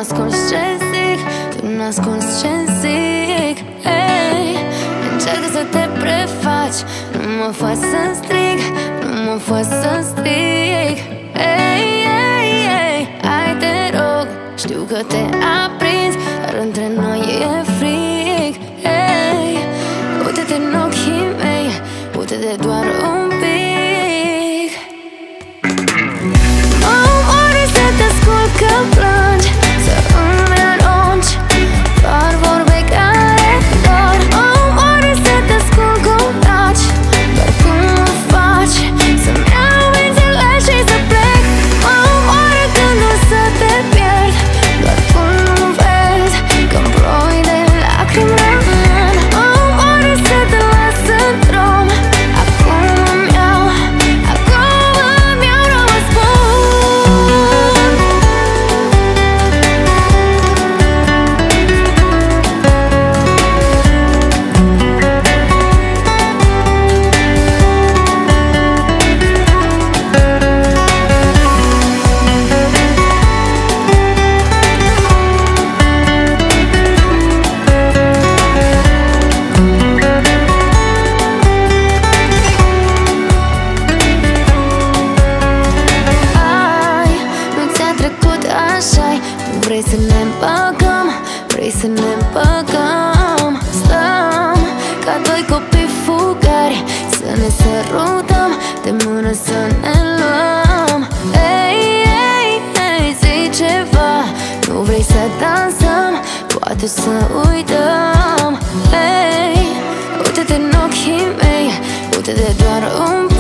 asculți ce zic, tu nu asculți ce zic. Ei, încearcă să te prefaci, nu mă faci să strig, nu mă faci să strig. Ei, ei, ei, hai te rog, știu că te aprinzi, dar între noi e frig. Ei, uite-te în ochii mei, uite-te doar un pic. Mă omoară să te ascult că plângi, să îmi arunci doar vorbe care dor. Mă omoară să te ascult cum taci, doar cum mă faci să-mi iau mințile și să plec. Mă omoară când o să te pierd, doar tu nu vezi că-mi ploi de lacrimi rămân. Mă omoară să te las în drum, acum îmi iau rămas bun. Ai, nu ți-a trecut așa-i, nu vrei să ne împăcăm, vrei să ne împăcăm. Stăm ca doi copii fugari, să ne sărutăm, de mână să ne luăm. Ei, ei, ei, zi ceva, nu vrei să dansăm, poate să uităm. Ei, uite-te în ochii mei, uite-te doar un pic.